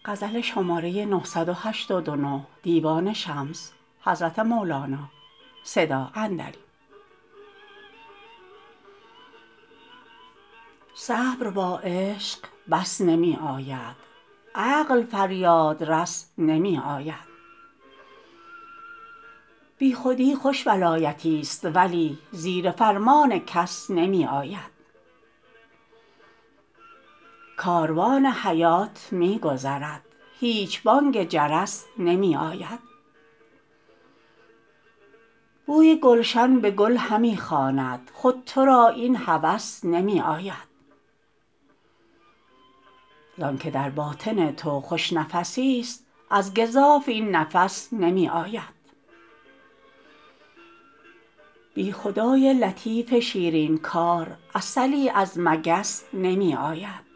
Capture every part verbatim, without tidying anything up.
صبر با عشق بس نمی آید عقل فریادرس نمی آید بیخودی خوش ولایتیست ولی زیر فرمان کس نمی آید کاروان حیات می گذرد هیچ بانگ جرس نمی آید بوی گلشن به گل همی خواند خود تو را این هوس نمی آید زانک در باطن تو خوش نفسیست از گزاف این نفس نمی آید بی خدای لطیف شیرین کار عسلی از مگس نمی آید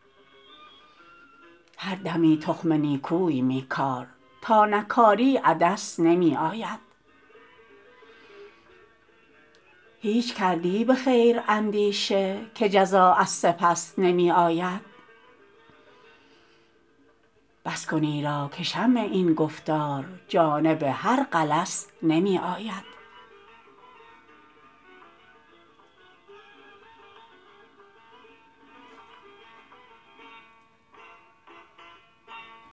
هر دمی تخم نیکوی می کار تا نکاری عدس نمی آید هیچ کردی به خیر اندیشه که جزا از سپس نمی آید بس کن ایرا که شمع این گفتار جانب هر غلس نمی آید